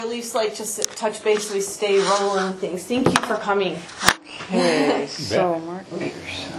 At least like just touch base so we stay rolling with things. Thank you for coming. Okay, so Mark Peterson.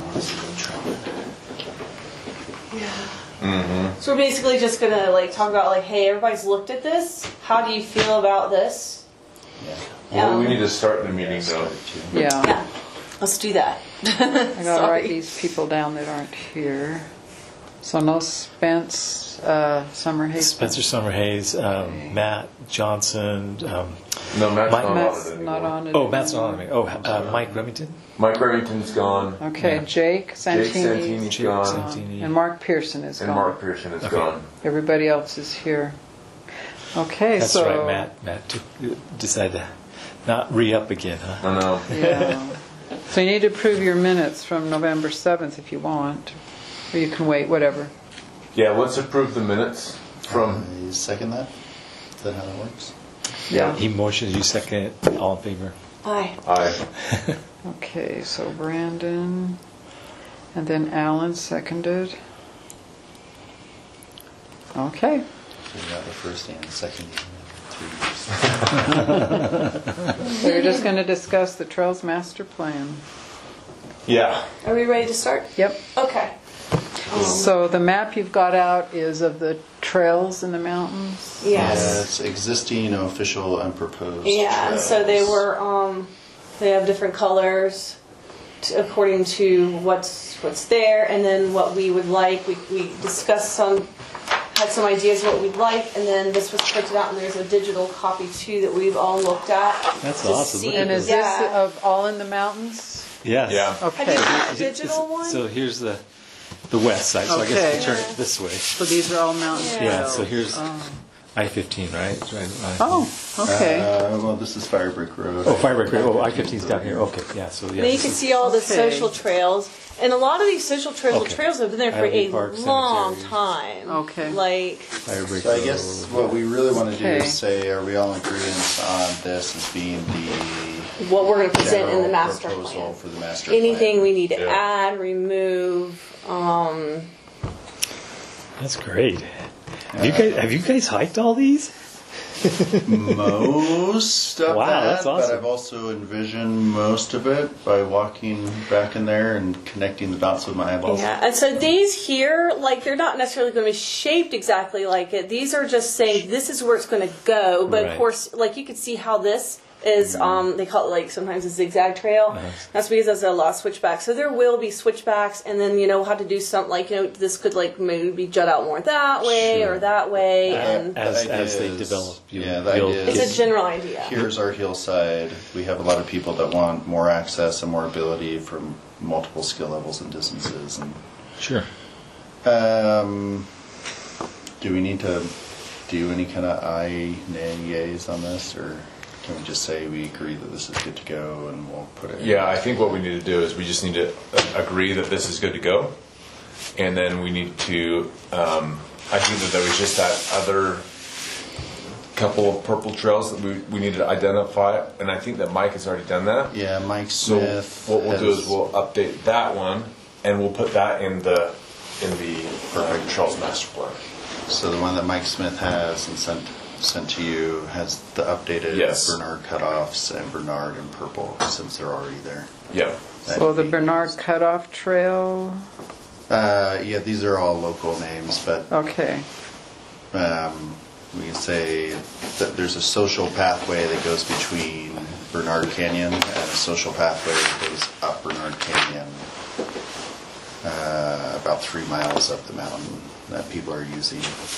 So we're basically just gonna like talk about like, hey, everybody's looked at this. How do you feel about this? Well, we need to start the meeting though. Yeah, Yeah, let's do that. I gotta write these people down that aren't here. So no Spence, Summerhays. Spencer Summerhays, Matt Johnson. No, Matt's not on Matt's it not anymore. on it. Oh, Matt's not on me. Oh, Mike Remington. Mike Remington's gone. Okay, Yeah. Jake Santini. Jake Santini's gone. Santini. And Mark Pearson is And gone. Mark Pearson is Okay. gone. Everybody else is here. Okay, That's so right, Matt decided to not re-up again, huh? I know. yeah. So you need to approve your minutes from November 7th if you want, or you can wait, whatever. Yeah, let's approve the minutes from. You second that? Is that how that works? Yeah. He motions, you second it. All in favor? Hi. Aye. Okay, so Brandon, and then Alan seconded. Okay. So you got the first and second. 3 years. So you're just going to discuss the Trails Master Plan. Yeah. Are we ready to start? Yep. Okay. So the map you've got out is of the trails in the mountains? Yes. It's existing, official, unproposed. Yeah, and so they were, they have different colors according to what's there, and then what we would like. We discussed had some ideas what we'd like, and then this was printed out, and there's a digital copy too that we've all looked at. That's to awesome. see- Look at And is yeah. this of all in the mountains? Yes. Yeah. Okay. Have you got a digital one? So here's the west side. So I guess Okay. we'll turn it this way. So these are all mountain Yeah. trails? Yeah, so here's Oh, I-15, right? It's right. oh okay. Well, this is Firebrick Road. Oh, Firebrick Road. Oh, I-15's down here. Okay, yeah. So yeah. And then you can see all the Okay. social trails, and a lot of these social trails Okay. trails have been there for Ivy a Park long Cemetery. time. Okay. Like, Firebrick So I guess Road. what we really want to do Okay. is say, are we all in agreement on this as being the what we're going to present in the general master proposal plan. for the master Anything plan? we need to Yeah. add, remove. That's great. Have you guys hiked all these? Most of Wow, that, that's awesome. but I've also envisioned most of it by walking back in there and connecting the dots with my eyeballs. Yeah, and so these here, like, they're not necessarily going to be shaped exactly like it. These are just saying this is where it's going to go. But Right. of course, like, you can see how this is, they call it, like, sometimes a zigzag trail. That's because there's a lot of switchbacks. So there will be switchbacks, and then, you know, how to do something, like, you know, this could, like, maybe jut out more that way or that way. And As The idea they is- develop, yeah, the you'll idea it's is- a general idea. Here's our hillside. We have a lot of people that want more access and more ability from multiple skill levels and distances. And Sure. do we need to do any kind of aye, nay, yays on this, or can we just say we agree that this is good to go and we'll put it? Yeah, I think what we need to do is we just need to agree that this is good to go, and then we need to. I think that there was just that other couple of purple trails that we need to identify, and I think that Mike has already done that. Yeah, Mike So Smith. what we'll do has- is we'll update that one, and we'll put that in the perfect Trails Master Plan. So the one that Mike Smith has and sent to you has the updated Yes. Bernard cutoffs and Bernard in purple since they're already there. Yeah. So the Bernard Cutoff Trail, Yeah, these are all local names, but okay. we can say that there's a social pathway that goes between Bernard Canyon and a social pathway that goes up Bernard Canyon about 3 miles up the mountain that people are using.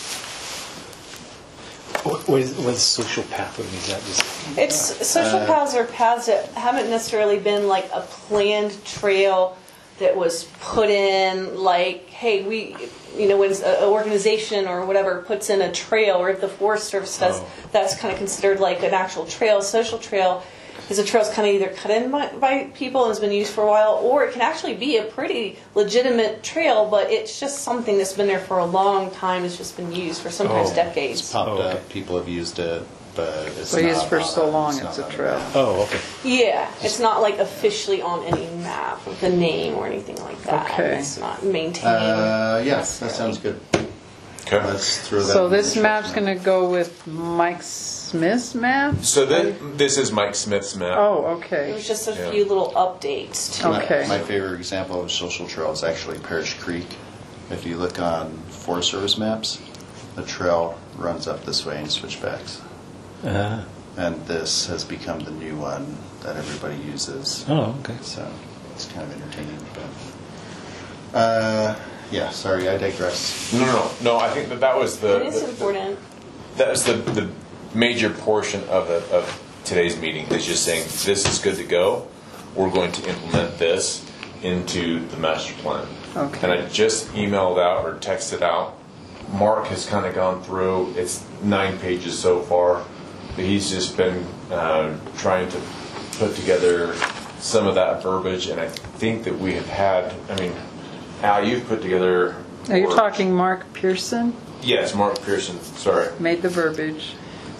What is social pathway? Is that just It's social paths are paths that haven't necessarily been like a planned trail that was put in, like, hey, we, you know, when an organization or whatever puts in a trail, or if the Forest Service does, that's kind of considered like an actual trail. Social trail is a trail that's kind of either cut in by people and has been used for a while, or it can actually be a pretty legitimate trail, but it's just something that's been there for a long time. It's just been used for sometimes decades. It's popped okay. up, people have used it, but it's So used not for on so long not it's a on trail. map. Oh, okay. Yeah, it's not like officially on any map with the name or anything like that. Okay. It's not maintained. Yeah, that necessarily. sounds good. Okay. Let's throw that. So in the this map's instruction. going to go with Mike Smith's map? So this is Mike Smith's map. Oh, It okay. was just a Yeah. few little updates to Okay. My favorite example of a social trail is actually Parish Creek. If you look on Forest Service maps, the trail runs up this way in switchbacks. And this has become the new one that everybody uses. Oh, okay. So it's kind of entertaining. But, yeah, sorry, I digress. No. I think that was the. It is the- important. That was the major portion of today's meeting, is just saying this is good to go. We're going to implement this into the master plan. Okay. And I just emailed out or texted out. Mark has kind of gone through. It's 9 pages so far. But he's just been trying to put together some of that verbiage, and I think that we have had. I mean, Al, you've put together. Are you or- talking Mark Pearson? Yes, Mark Pearson. Sorry. Made the verbiage.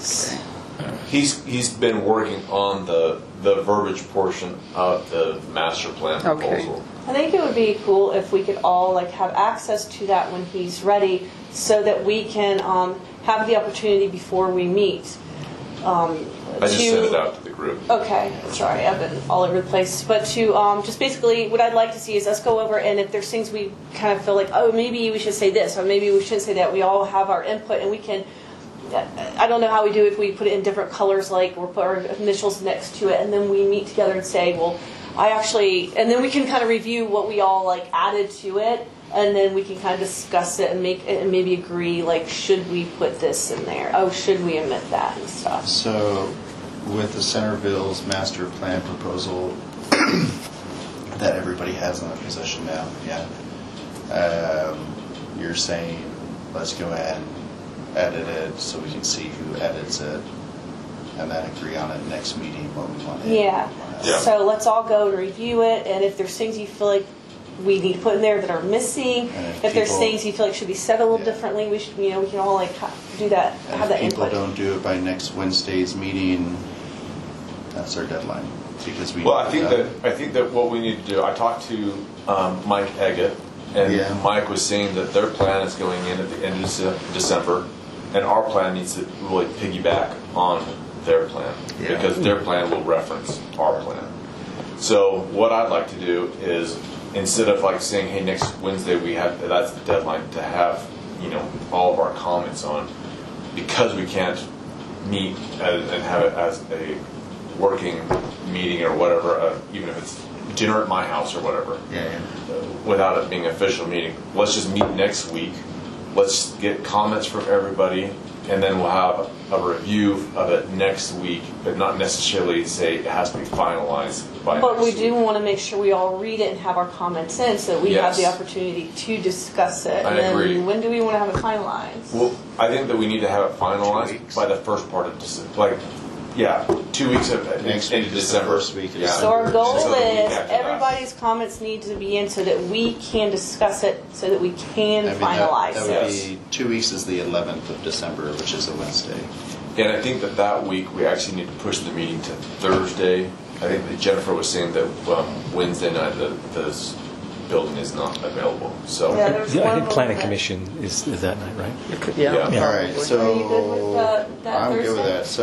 He's been working on the verbiage portion of the master plan proposal. I think it would be cool if we could all like have access to that when he's ready, so that we can have the opportunity before we meet. I just sent it out to the group. Okay, sorry, I've been all over the place. But to just basically, what I'd like to see is us go over, and if there's things we kind of feel like, oh, maybe we should say this, or maybe we shouldn't say that, we all have our input, and we can. I don't know how we do if we put it in different colors, like we'll put our initials next to it, and then we meet together and say, well, and then we can kind of review what we all like added to it, and then we can kind of discuss it and maybe agree, like, should we put this in there? Oh, should we omit that and stuff? So, with the Centerville's master plan proposal that everybody has in their possession now, you're saying let's go ahead and edit it so we can see who edits it, and then agree on it next meeting what we want to Yeah. Yeah. So let's all go and review it, and if there's things you feel like we need to put in there that are missing, And if if there's people- things you feel like should be said a little Yeah. differently, we should, we can all like do that, And have that if people input. don't do it by next Wednesday's meeting, that's our deadline, because we. Well, I think that what we need to do. I talked to Mike Eggett, and Yeah. Mike was saying that their plan is going in at the end of December, and our plan needs to really piggyback on their plan, Yeah. because their plan will reference our plan. So what I'd like to do is, instead of like saying, hey, next Wednesday that's the deadline to have all of our comments on, because we can't meet and have it as a working meeting or whatever, even if it's dinner at my house or whatever, Yeah. without it being an official meeting. Let's just meet next week. Let's get comments from everybody, and then we'll have a review of it next week, but not necessarily say it has to be finalized by But we next do week. want to make sure we all read it and have our comments in, so that we have Yes. the opportunity to discuss it. I And then agree. when do we want to have it finalized? Well, I think that we need to have it 2 finalized weeks. by the first part of December. 2 weeks of Next end week of is the December. first week of Yeah. So our goal So the week is after that. everybody's comments need to be in so that we can discuss it, so that we can I mean, finalize that it. would be 2 weeks is the 11th of December, which is a Wednesday. And I think that week we actually need to push the meeting to Thursday. I think that Jennifer was saying that Wednesday night the building is not available. So Yeah, there's Yeah, I one think planning little bit. commission is that night, right? Yeah. Yeah. All right, probably. so. Are you good with that I'm good with Thursday? that.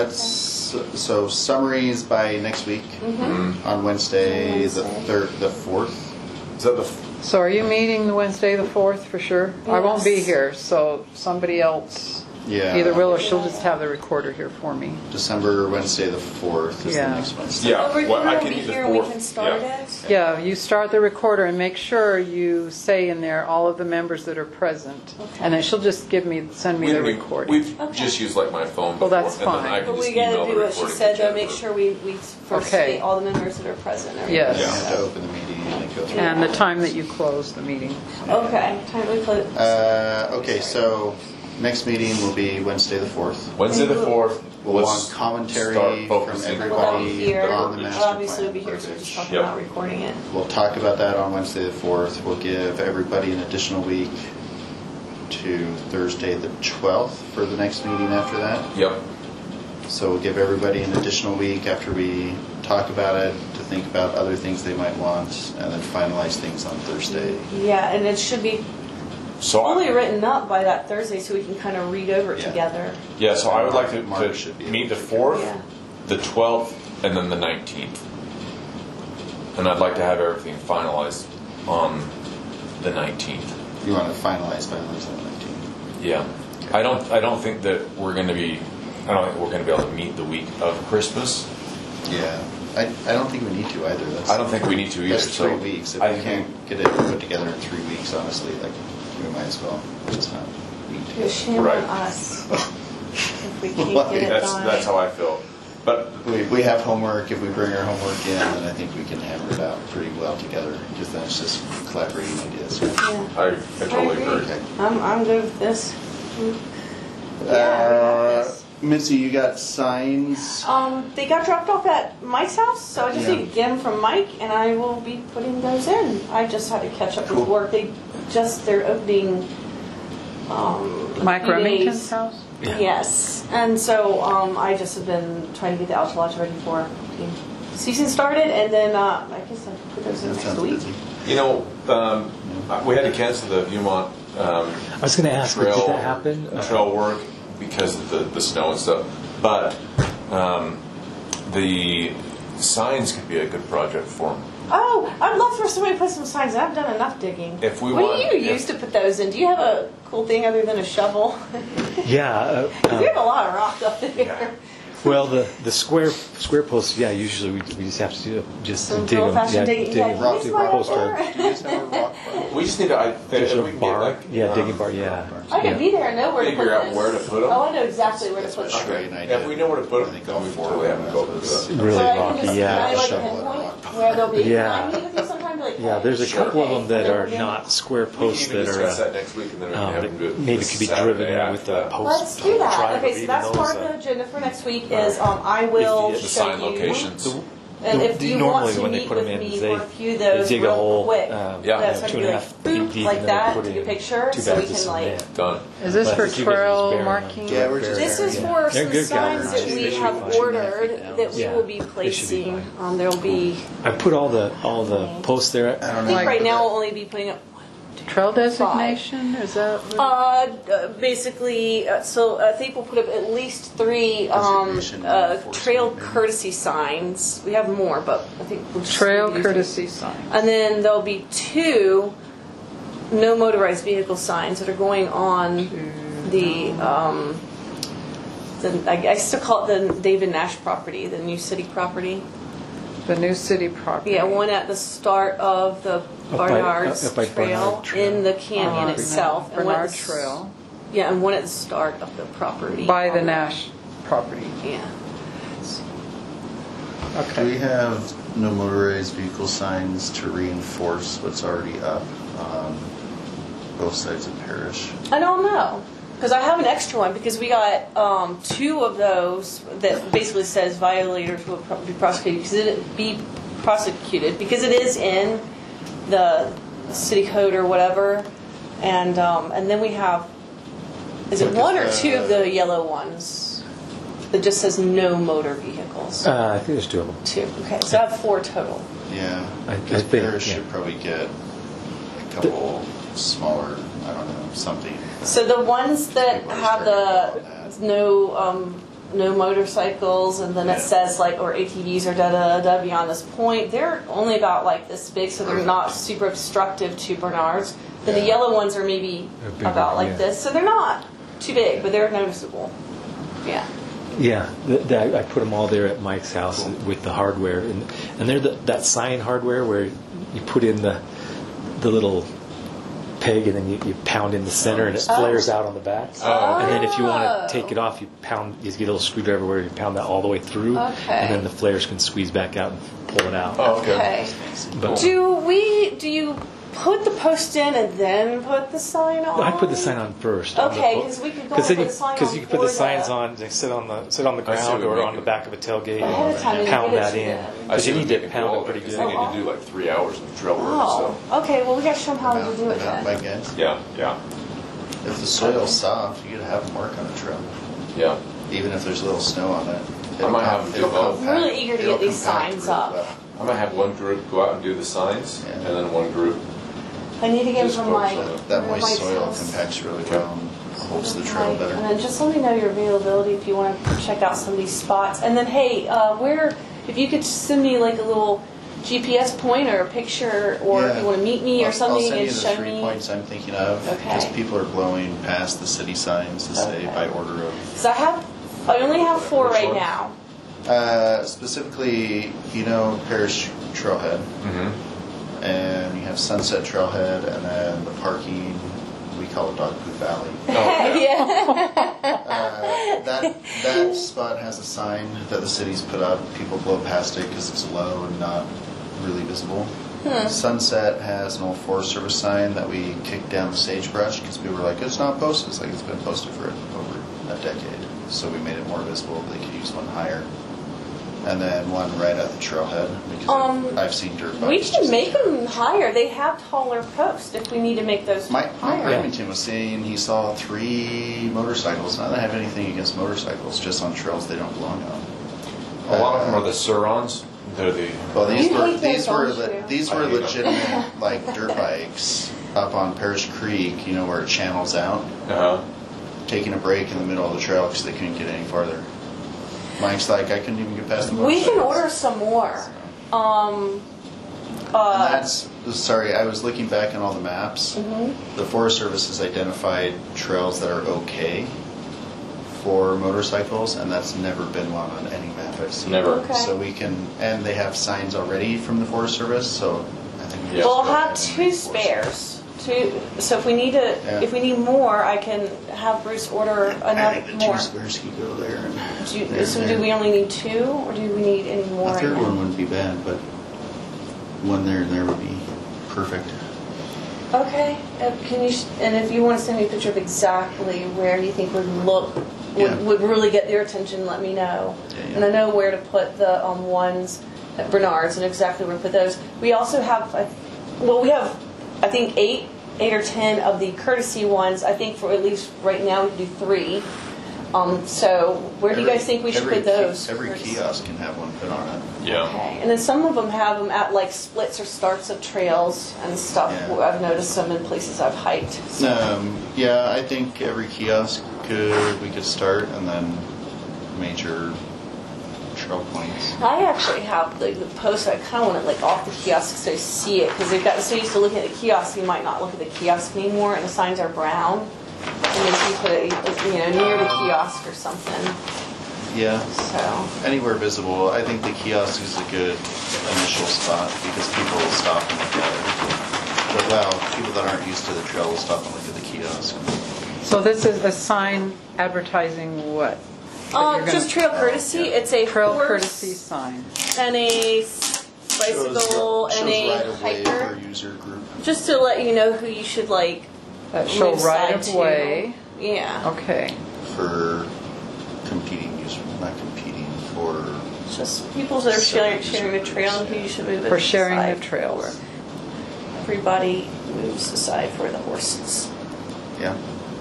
So summaries by next week on Wednesday, the Wednesday. the 4th. is that the So are you meeting the Wednesday, the 4th, for sure? I won't be Yes. here, so somebody else Yeah. either will or she'll just have the recorder here for me. December Wednesday, the 4th is the Yeah. next Wednesday. Yeah. Over well, here, I we'll can be do the here and we 4th. can start Yeah. it. Yeah, you start the recorder and make sure you say in there all of the members that are present. Okay. And then she'll just send me the recording. We've Okay. just used like my phone Well, before, that's and then fine. I can But just we gotta email the do what she recording said, to though, make Jennifer. sure we first Okay. state all the members that are present. and Yes. You everything. have to open the meeting and then go through. And the time that you close the meeting. Okay, time we put. Okay, so next meeting will be Wednesday, the 4th. Wednesday the 4th. We'll let's want commentary start from focusing We'll all be everybody here. on the master Obviously, we'll plan. be here, so we're just talking Yep. about recording it. We'll talk about that on Wednesday, the 4th. We'll give everybody an additional week to Thursday, the 12th for the next meeting after that. Yep. So we'll give everybody an additional week after we talk about it to think about other things they might want, and then finalize things on Thursday. Yeah, and it should be So fully written up by that Thursday so we can kind of read over it Yeah. together. yeah, so I would like Mark to should be meet able the to- 4th, Yeah. the 12th, and then the 19th. And I'd like to have everything finalized on the 19th. You want to finalize by the 19th? Yeah. I don't think that we're going to be. I don't think we're going to be able to meet the week of Christmas. Yeah. I don't think we need to either. I don't think we need to either. That's 3 so weeks. If I we think- can't get it put together in 3 weeks, honestly, like, we might as well just not meet It's together. shame Right. on us if we can't Well, get it done. That's how I feel. But We have homework. If we bring our homework in, then I think we can hammer it out pretty well together. Just then it's just collaborating ideas. Yeah. I totally agree. agree. I'm good with this. Yeah, we have this. Mitzi, you got signs? They got dropped off at Mike's house, so I just Yeah. need to get them from Mike, and I will be putting those in. I just had to catch up Cool. with work. They're opening. Mike few Remington's days. house? Yes, and so I just have been trying to get the outdoor lodge ready for the season started, and then I guess I'll put those in That next sounds week. busy. You know, we had to cancel the Viewmont I was going to ask, did trail that happen? trail work because of the snow and stuff. But the signs could be a good project for them. Oh, I'd love for somebody to put some signs. I've done enough digging. If we what want- do you use to put those in? Do you have a cool thing other than a shovel? Yeah. We have a lot of rock up there. Yeah. Well, the square posts, yeah. Usually we just have to do just Some dig them. old-fashioned digging. Yeah, them, rock do bar post up or there. Do you guys have a rock bar? We just need to. just If a we can bar. get like Yeah, digging bar. Yeah. I could be there and know where to put Figure out this. where to put 'em? Oh, I know exactly where to That's put what them. Shrey and I did. If we know where to put I them, think then all we four totally of have them to go have do those. that. Really So I can rocky. just, Yeah. can I like shovel and pinpoint rock. where they'll be? Yeah. Can I meet with you sometime? Be like, Yeah, hey, there's a sure. couple of them that Okay. are not square We can posts even that discuss are that next week, and then we can have them do it. maybe this could be Saturday driven in with after the that. post. Let's do that. drive, Okay, so even that's those, part of the agenda for next week. Is I If will you- The show sign you. locations. And if you normally want to when they meet put 'em with in, me they- for a few of they those dig a real hole, quick, Yeah. that's like 2.5 boop, feet deep, like and then that, put take it a in picture, two so we bags of can like. cement. Done. Is this But for if you guys trail bury 'em, marking? Yeah, we're just- This is Yeah. for They're some good signs guys. that we They should have be fine. ordered that we Yeah. will be They should be placing. fine. There'll be. I put all the posts there. I don't I know. think Like- right now we'll only be putting up. Trail designation? Is that? Basically, so I think we'll put up at least 3 Designation enforcement, trail maybe. courtesy signs. We have more, but I think we'll just Trail do 3. courtesy sign. And then there'll be 2 no motorized vehicle signs that are going on the I still call it the David Nash property, the new city property. The new city property. Yeah, one at the start of the by- Barnard's up by Trail Barnard Trail. in the canyon itself. And one at Bernard the s- Trail. Yeah, and one at the start of the property. By the Nash property. Yeah. Do we Okay. have no motorized vehicle signs to reinforce what's already up on both sides of Parish? I don't know. Because I have an extra one because we got 2 of those that basically says violators will be prosecuted because it is in the city code or whatever, and then we have is it 1 or 2 of the yellow ones that just says no motor vehicles? I think there's 2 of them. 2. Okay, so I have 4 total. Yeah, I because think, Parish yeah. should probably get a couple smaller, I don't know, something. So the ones that People are have starting the to no motorcycles, and then it Yeah. says like or ATVs or da da da beyond this point, they're only about like this big, so they're not super obstructive to Bernard's. Then the Yeah. yellow ones are maybe They're bigger, about like yeah. this, so they're not too big, but they're noticeable. Yeah. Yeah, I put them all there at Mike's house with the hardware, and they're that sign hardware where you put in the little peg and then you pound in the center and it flares out on the back. And then if you want to take it off, you get a little screwdriver where you pound that all the way through, Okay. and then the flares can squeeze back out and pull it out. Oh, okay. Okay. But Do you put the post in and then put the sign on? I put the sign on first. Okay, 'cause we could go and put the sign Because on you can put the for signs the- on, they sit on the I see ground what or you on mean. the back of a tailgate Ahead of time, and you pound get it that to in. them. Because you need to pound it pretty Because good. they need to do like 3 hours of trail work. Oh, So okay. Well, we got to show them how to do it Mountain then. bike guys. yeah, yeah, If the soil's soft, you could have them work on a trail, yeah. even if there's a little snow on it. I might have them do both. I'm really eager to get these signs up. I might have one group go out and do the signs, Yeah. and then one group I need to get Just from my. That my moist soil house. compacts really well and holds the trail And better. then just let me know your availability if you want to check out some of these spots. And then, hey, if you could send me like a little GPS point or a picture, or if you want to meet me or something I'll send and you the show 3 me. points I'm thinking of. Okay. Because people are blowing past the city signs to say Okay. by order of. Because I only have 4 Which right ones? now. Specifically, Parish Trailhead, and you have Sunset Trailhead, and then the parking, we call it Dogpoop Valley. That spot has a sign that the city's put up. People blow past it because it's low and not really visible. Sunset has an old Forest Service sign that we kicked down the sagebrush because people were like, it's not posted. It's like it's been posted for over a decade. So we made it more visible. They could use one higher. And then one right at the trailhead because I've seen dirt bikes. We can just make them higher. They have taller posts if we need to make those Mike higher. Remington was saying he saw 3 motorcycles. Not that I have anything against motorcycles, just on trails they don't belong on. A lot of them are the Surons. They're the. Well, these You were hate these those, were don't you? these I were hate them. legitimate like dirt bikes up on Parish Creek. Where it channels out, taking a break in the middle of the trail because they couldn't get any farther. Mike's like, I couldn't even get past the We motorcycles. can order some more. And that's sorry. I was looking back on all the maps. The Forest Service has identified trails that are okay for motorcycles, and that's never been one on any map I've seen. Never. Okay. So we can, and they have signs already from the Forest Service. So I think we Yeah. just We'll go have ahead and 2 reinforce it. spares. So if we need to, Yeah. if we need more, I can have Bruce order I enough think the more. 2 spares could go there. And there, So there. do we only need 2, or do we need any more A right third now? one wouldn't be bad, but one there and there would be perfect. Okay. Can you? And if you want to send me a picture of exactly where you think would look Yeah. would really get their attention, let me know. Yeah. And I know where to put the ones at Bernard's and exactly where to put those. We also have, we have, I think 8 or 10 of the courtesy ones. I think for at least right now we can do 3. So where do you guys think we should put those? Every kiosk can have one put on it. Yeah. Okay, and then some of them have them at like splits or starts of trails and stuff. Yeah. I've noticed them in places I've hiked. Yeah, I think every kiosk we could start, and then major trail points. I actually have the post. I kind of want it like off the kiosk so you see it, because they've gotten so used to looking at the kiosk, you might not look at the kiosk anymore, and the signs are brown. And then you put it, near the kiosk or something. Yeah, So anywhere visible. I think the kiosk is a good initial spot because people will stop and look at it. But well, people that aren't used to the trail will stop and look at the kiosk. So this is a sign advertising what? That you're gonna- just trail courtesy. It's a Trail horse courtesy sign. and a bicycle and a right of way hiker. for user group. Just to let you know who you should like. That show move right side of to. way. Yeah. Okay. For competing users, not competing, for Just people that are sharing the trail and who you should move it For sharing aside the trails. for. Everybody moves aside for the horses. yeah.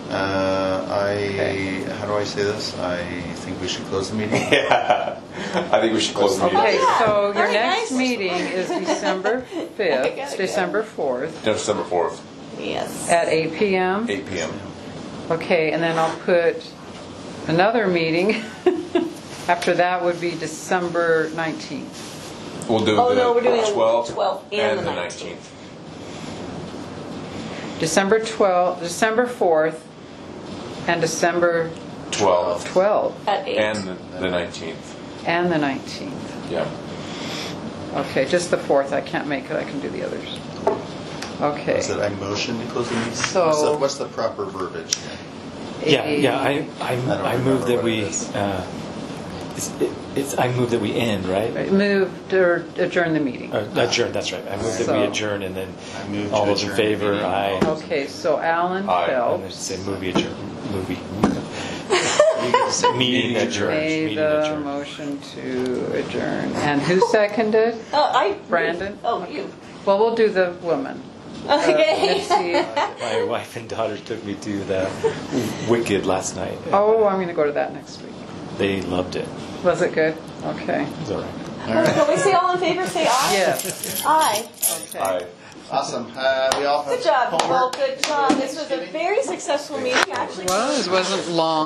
How do I say this? I think we should close the meeting. Yeah. I think we should close the meeting. Okay, yeah. so All your right, next guys. meeting is December 5th, gotta go. December 4th December 4th, Yes. at 8 p.m. 8 p.m. Okay, and then I'll put another meeting. After that would be December 19th. We'll do Oh, the no, we're doing 12th, 12th and the 19th. December 12th, December 4th, and December 12th 12th, At 8. and the 19th. and the 19th. Yeah. Okay, just the 4th. I can't make it. I can do the others. Okay. Is it I motion to close the meeting? So- What's the proper verbiage? Yeah. don't I move remember that what we. it is. I move that we end, right? Move or adjourn the meeting. Adjourn. That's right. I move that we So- adjourn, and then I move all to those in adjourn the favor, meeting. aye. Okay, so Alan Aye. And then Phelps say movie adjourn. Movie. You get to say Meeting adjourned. made Meeting the adjourned. motion to adjourn. And who seconded? Brandon. Oh, you. Well, we'll do the woman. Okay. Mitzi. My wife and daughter took me to the Wicked last night. Oh, I'm going to go to that next week. They loved it. Was it good? Okay. It was all right. Can we say all in favor? Say aye. Yes. Aye. Okay. Aye. Awesome. We all have Good job, people. homework. Good job. This was a very successful meeting. Actually, Wasn't long.